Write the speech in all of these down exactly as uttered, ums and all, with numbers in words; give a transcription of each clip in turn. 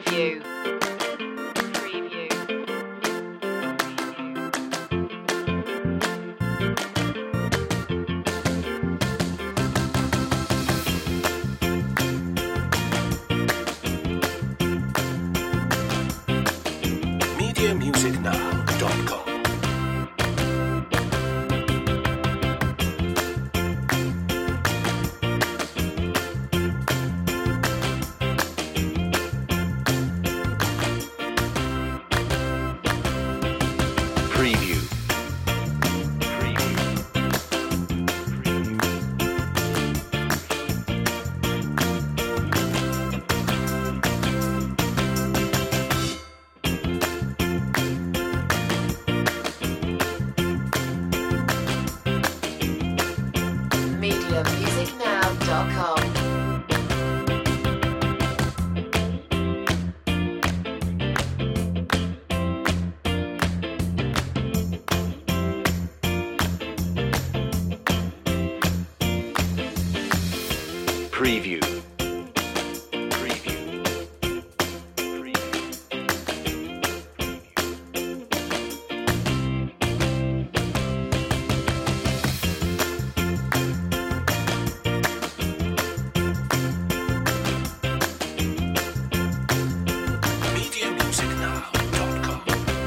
Preview. media music now dot com. Preview. media music now dot com. Preview. media music now dot com.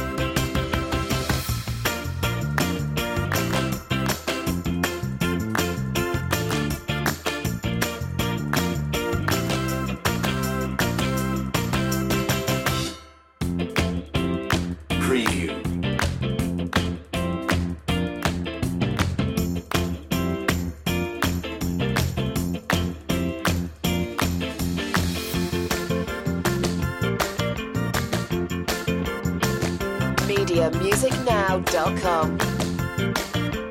Preview. media music now dot com.